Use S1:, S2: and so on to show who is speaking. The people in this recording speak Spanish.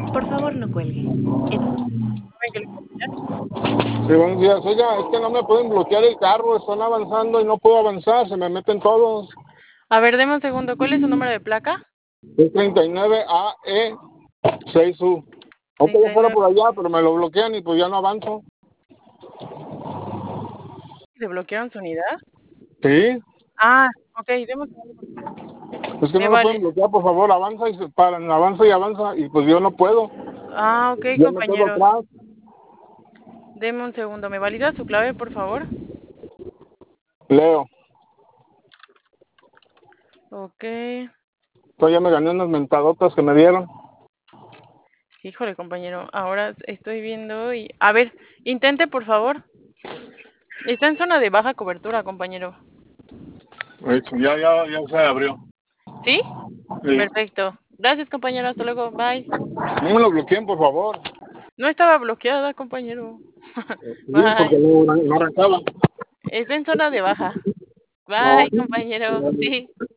S1: Por favor, no cuelgue.
S2: Sí, buenos días. Oiga, es que no me pueden bloquear el carro, están avanzando y no puedo avanzar, se me meten todos.
S1: A ver, deme un segundo. ¿Cuál es su número de placa?
S2: Es 39AE6U. Aunque yo fuera
S1: 39.
S2: por allá, pero me lo bloquean y pues ya no avanzo.
S1: ¿Le bloquearon su unidad?
S2: Sí,
S1: Ah, ok, deme un segundo.
S2: es que
S1: Me
S2: no lo
S1: vale.
S2: pueden bloquear, por favor, avanza y se paran, avanza y pues yo no puedo.
S1: Ah, ok,
S2: Yo me quedo
S1: compañero.
S2: atrás.
S1: Deme un segundo. ¿Me valida su clave, por favor?
S2: Leo,
S1: Ok.
S2: pues ya me gané unas mentadotas que me dieron.
S1: Híjole, compañero. Ahora estoy viendo y... A ver, intente, por favor. Está en zona de baja cobertura, compañero.
S2: Ya se abrió.
S1: ¿Sí?
S2: Sí.
S1: Perfecto. Gracias, compañero. Hasta luego. Bye.
S2: No me lo bloqueen, por favor.
S1: No estaba bloqueada, compañero.
S2: Sí, porque
S1: Bye.
S2: no arrancaba.
S1: Está en zona de baja.
S2: No.
S1: Bye, compañero. Sí.